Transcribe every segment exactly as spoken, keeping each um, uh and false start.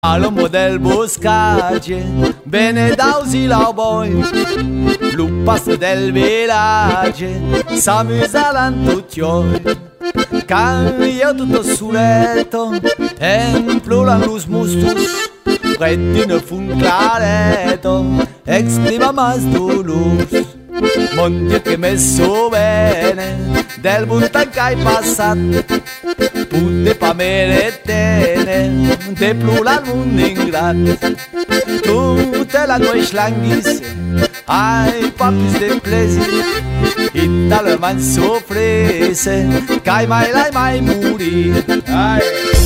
All'ombo del boscage, bene dausi la boy, lupas del village, s'amusaran tutti oi. Can io tutto suletto, e pluran los mustus, prettine fun claretto, exclima mas dolus. Mon Dio che messo bene, del buntan c'hai passato, putte pa meretene, te plural mun ingrat. Tutte la noi schlanghis, ai papis de plesir, italo man sofrese, c'hai mai lai mai muri. Ai.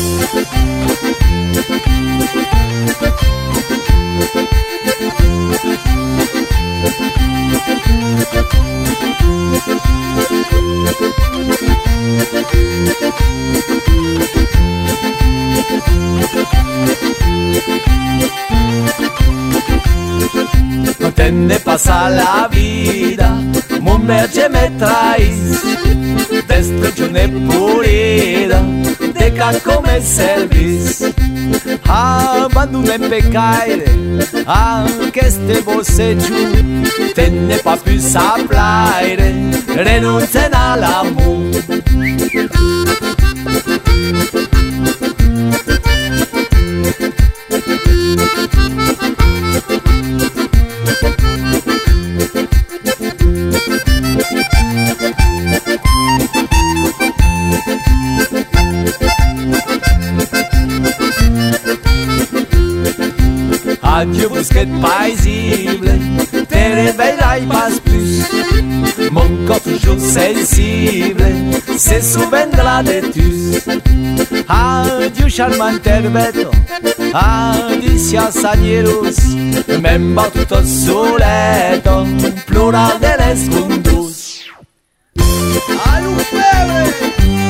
No te ne pasa la vida, mon merge me traes, destruccione purida, de ca come servis. Abandona in peccaire, anche ste voce giù, te ne pa più saplaire, renunzen all'amore. Adieu bousquet paisible, te réveillerai pas plus. Mon corps toujours sensible se souviendra de tus. Adieu charmant herbeto, adieu sanieros, memba tutto soleto, plural de les cundus. Alu bebe!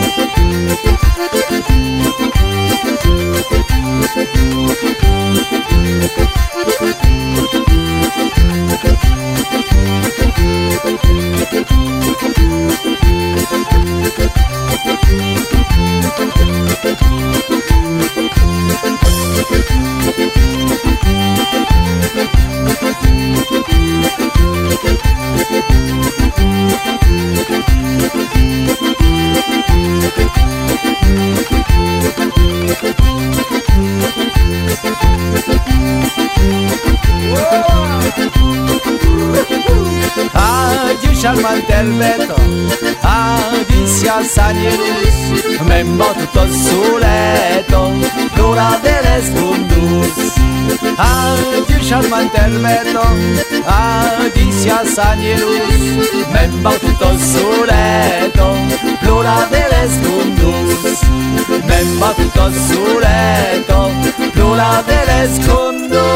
Adieu charmant herbeto, adieu sanieros, memba tutto soleto, plura de les cundus. Adieu charmant herbeto, adieu sanieros, memba tutto soleto, plura de les cundus. Memba tutto soleto, plura de les cundus.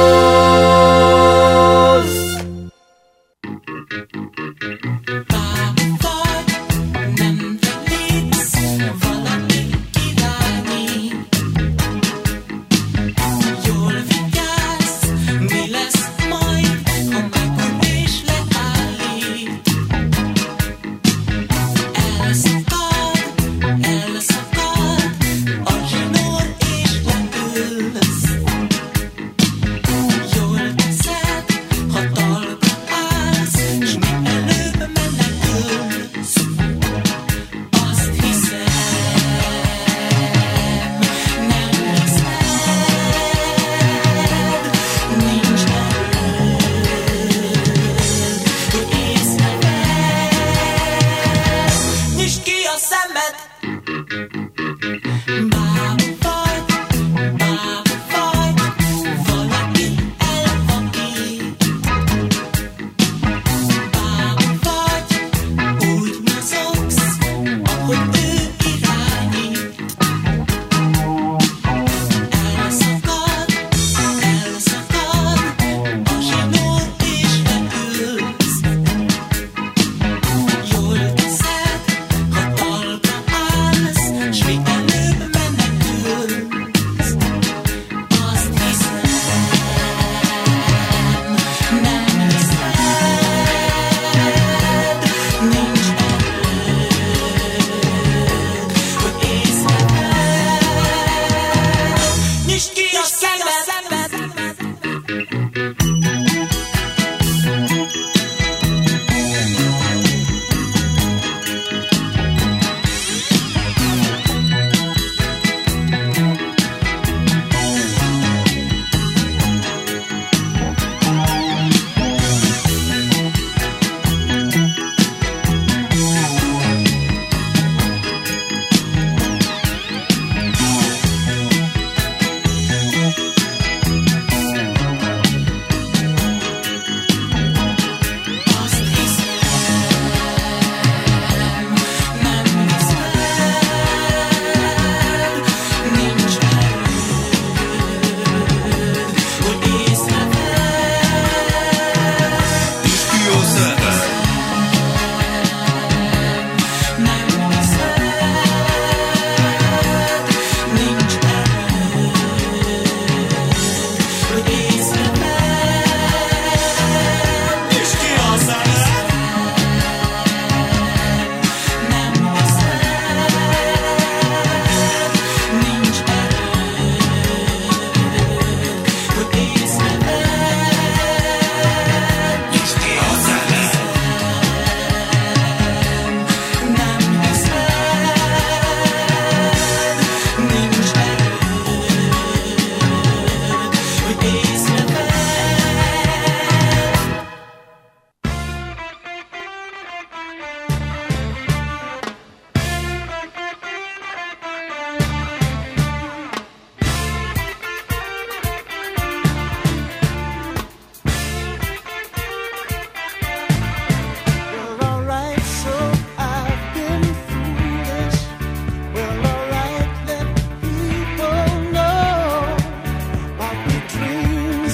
Dreams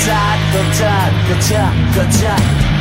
kocsát, kocsát, kocsát, kocsát.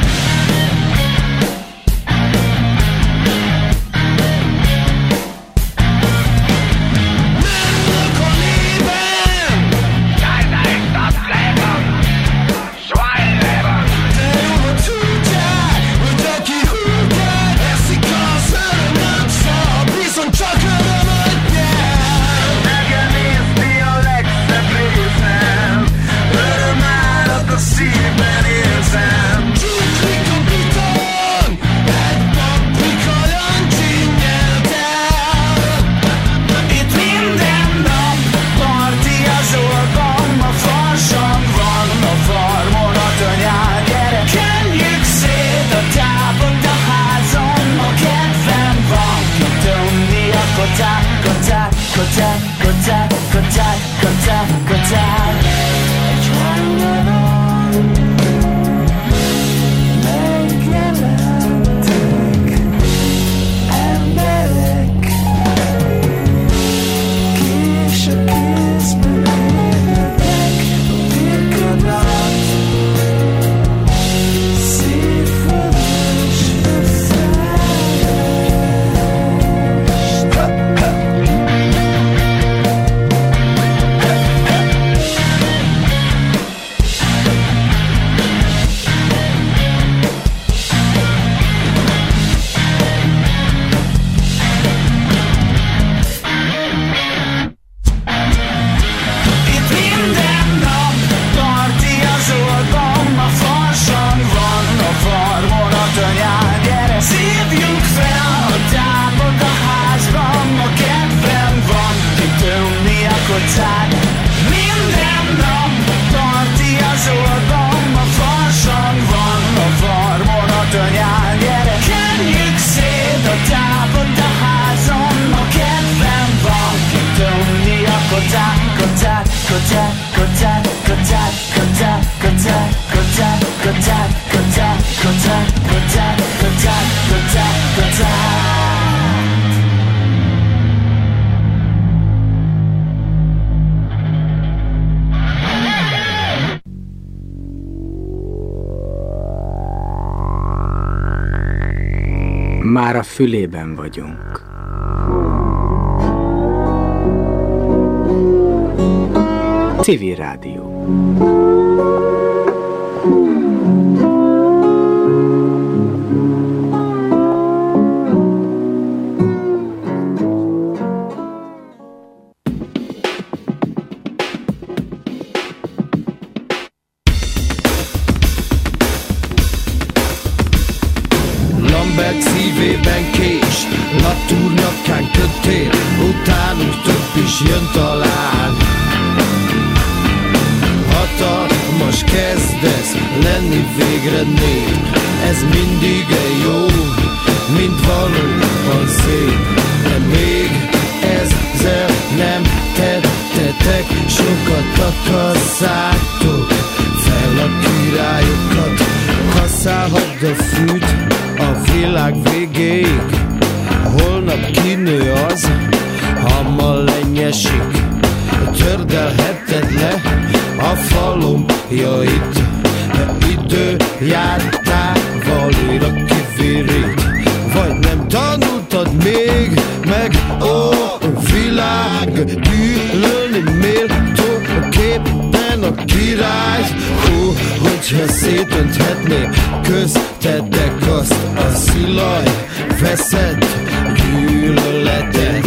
Szívben érzem. Csuklik a biton, egy paprika lancsi nyelt el. Itt minden nap parti az orban, a farsan van, a farmon a tanyán. Gyere, kenjük szét a tábot a házon, a kedvem van, kitömni a kotát, kotát, kotát, kotát, kotát, kotát, kotát. Egy hangon Már a fülében vagyunk. Civil Rádió. Lambert szívében kés, Latour nyakán kötél, utánunk több is jön talán. Hatalmas kezdesz lenni végre nép, ez mindig egy jó, mint valóban szép. De még ezzel nem tettetek, sokat akasszátok fel a királyokat. Kaszálhadd a fűt a világ végéig, holnap kinő az, ha ma lenyesik. Tördelheted le a falomjait, idő jár távolra kivirít. Vagy nem tanultad még meg, ó, világ, gyűlölni méltó képen a királyt. Ó, hogyha szétönthetné köztetek azt a szilaj veszett gyűlöletet.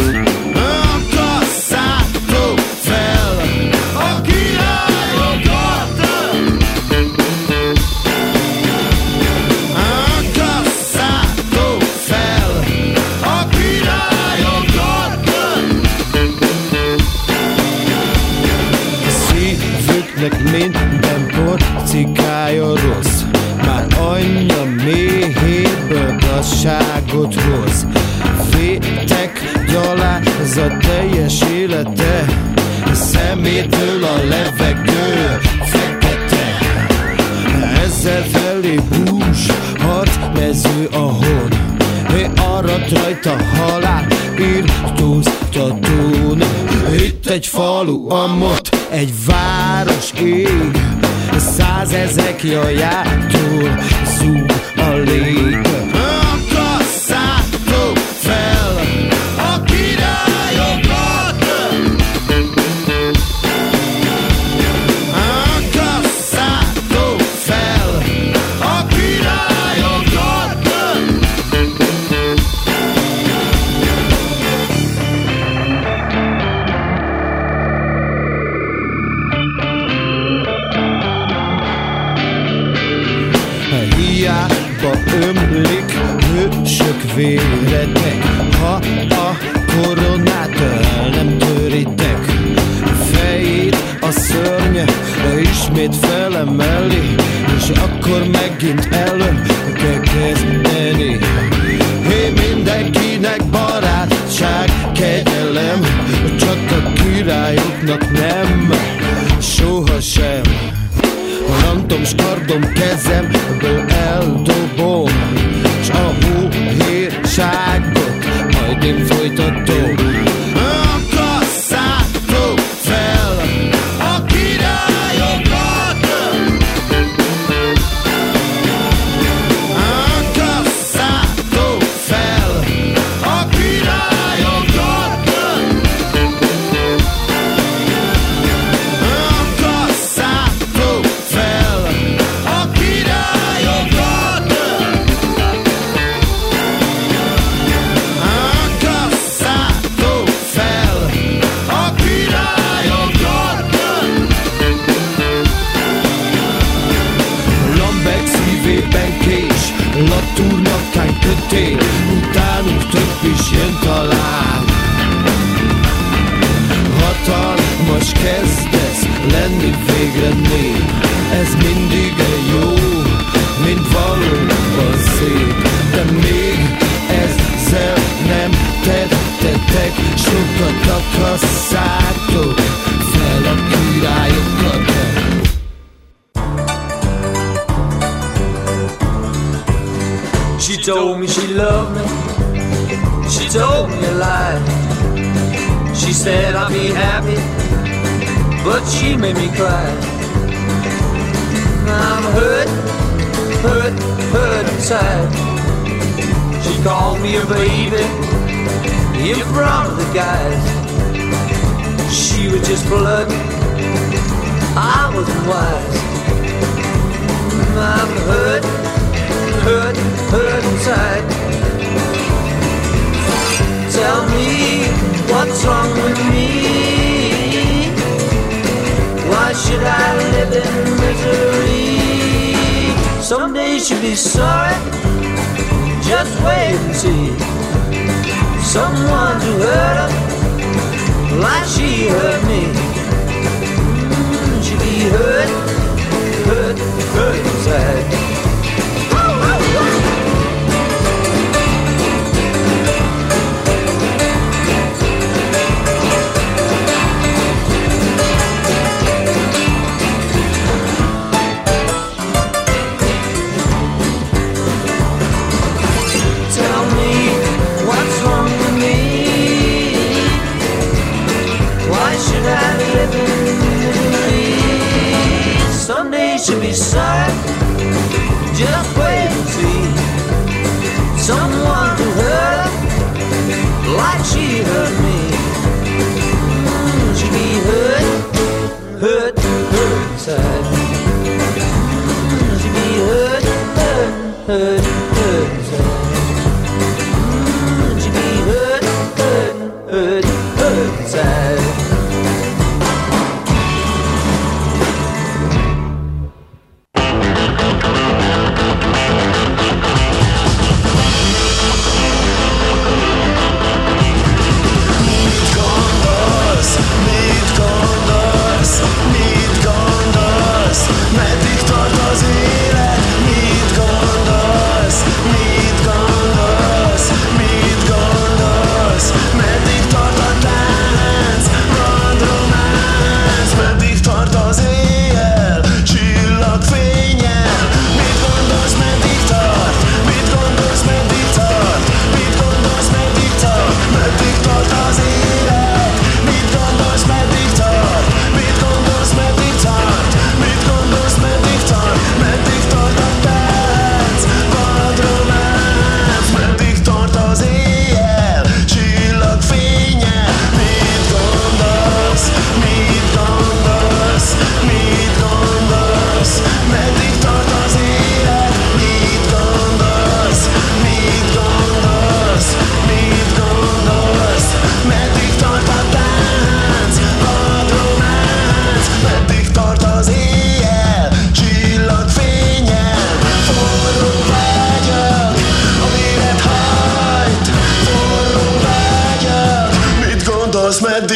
Akasszátok fel a királyokat! Akasszátok fel a királyokat! Szívüknek minden porcikája rossz, már anyja méhéből gazságot hoz. Vétek gyalázza teljes élete, szemétől a levegő fekete. Ezzel felé hús, harcmező a hon, aradt rajta halál, írtóztatón. Itt egy falu, amott egy város ég, Százezek jajától zúg a lég. Akasszátok fel a királyokat, akasszátok fel a királyokat. Hiába ömlik hősök véretek, ha a koronát el nem töritek. Fejét a szörny ismét felemeli, és akkor megint elő kell kezdeni. Hé, mindenkinek barátság, kegyelem, csak a királyoknak nem, sohasem. Rantom, s kardom kezemből eldobom, s a hóhérságot majd én folytatom. Akasszátok fel a királyokat, akasszátok fel a királyokat, akasszátok fel a királyokat, akasszátok fel a királyokat. Lambek szívében kés, latúrnakán kötél, utánunk több is jön talán. Hatalmas kezdesz lenni végre nép, ez mindig jó, mint valóban szép. De még ezzel nem tettetek sokat, akasszátok fel a királyokat. She told me she loved me, she told me a lie. She said I'd be happy, but she made me cry. I'm hurt, hurt, hurt inside. She called me a baby in front of the guys. She was just blood, I wasn't wise. I'm hurt, hurt, hurt inside. Tell me what's wrong with me. Why should I live in misery? Someday she'll be sorry, just wait and see. Someone to hurt her like she hurt me. Mm, she'll be hurt, hurt, hurt inside. Someday she'll be sorry, just wait and see. Someone to hurt her like she hurt me. Mm, she'll be hurt, hurt, hurt inside. Mm, she'll be hurt, hurt, hurt, hurt inside. Mm, she'll be hurt, hurt, hurt, hurt inside.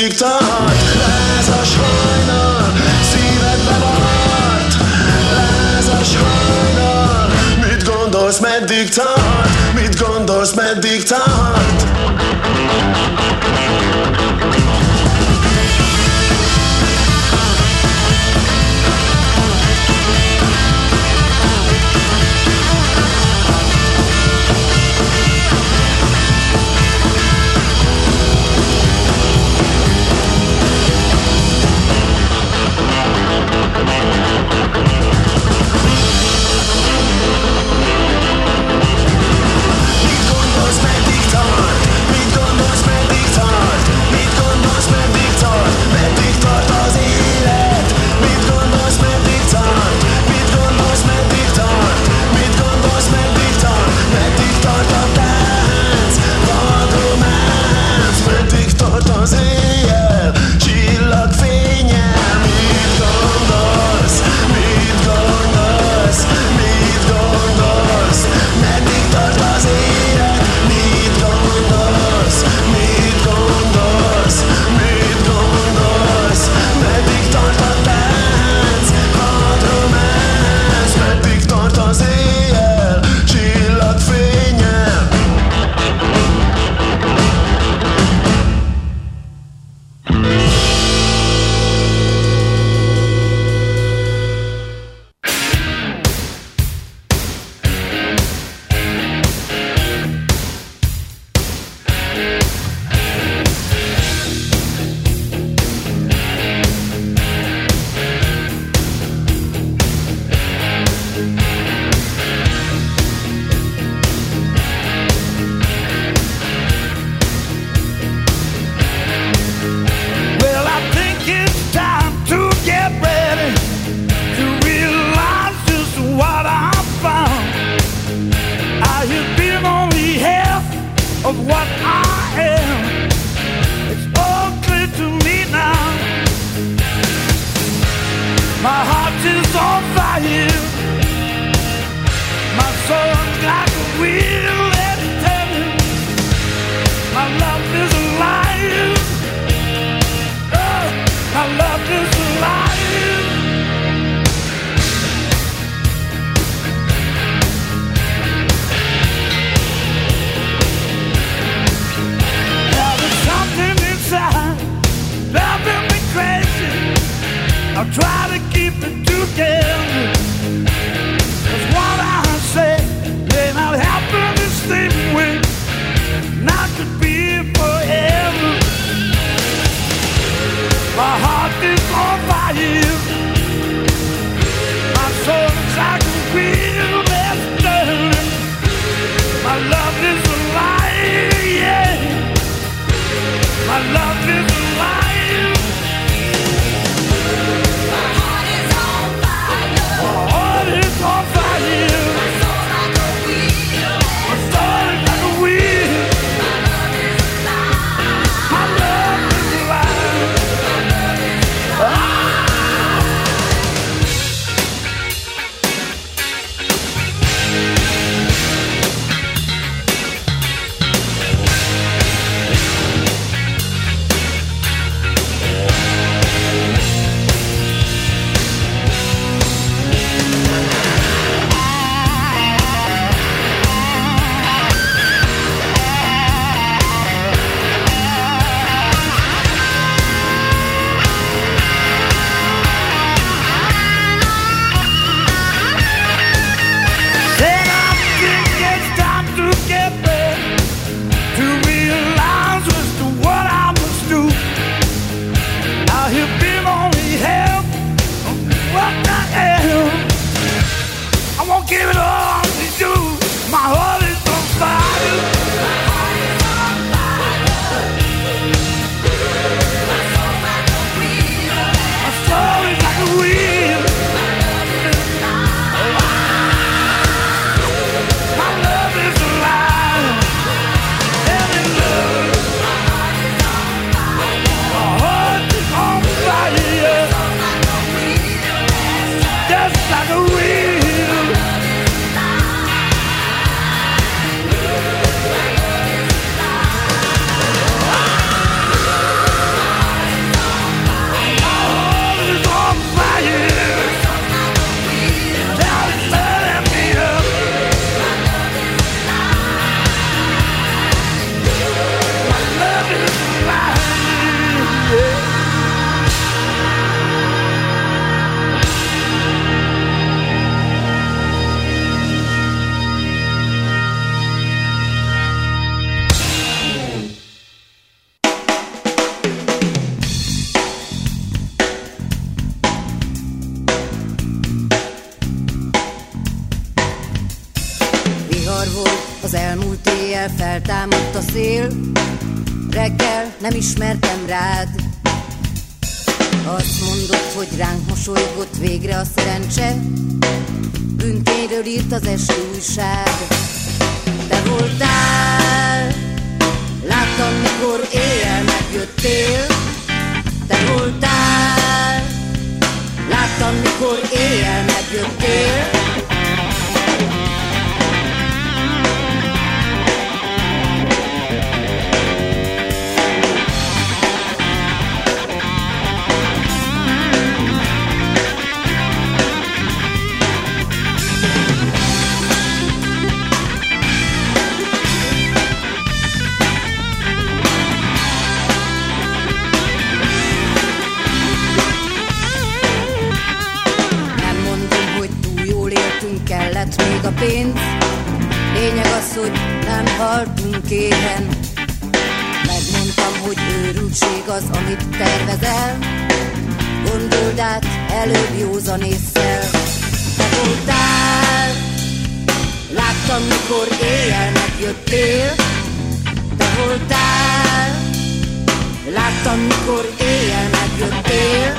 meddig tart? Lázas hajnal, szívedbe vart. Lázas hajnal, mit gondolsz, meddig tart? Mit gondolsz, meddig tart? Try to keep it together, 'cause what I say may not happen vihar volt, az elmúlt éjjel feltámadt a szél. Reggel nem ismertem rád. Azt mondod, hogy ránk mosolygott végre a szerencse. Bűntényről írt az esti újság. Te voltál, láttam, mikor éjjel megjöttél. Te voltál, láttam, mikor éjjel megjöttél. Kellett még a pénz, lényeg az, hogy nem haltunk éhen. Megmondtam, hogy őrültség az, amit tervezel. Gondold át előbb józan ésszel. Te voltál, láttam, mikor éjjel megjöttél. Te voltál, láttam, mikor éjjel megjöttél.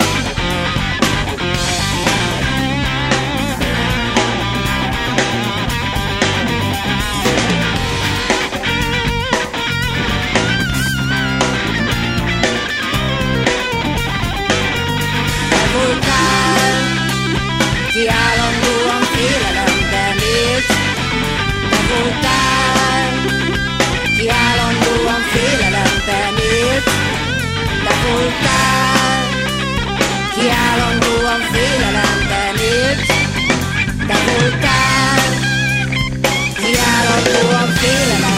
Ki állandóan félelemben élt. Te voltál, ki állandóan félelemben élt. Te voltál, ki állandóan félelemben élt.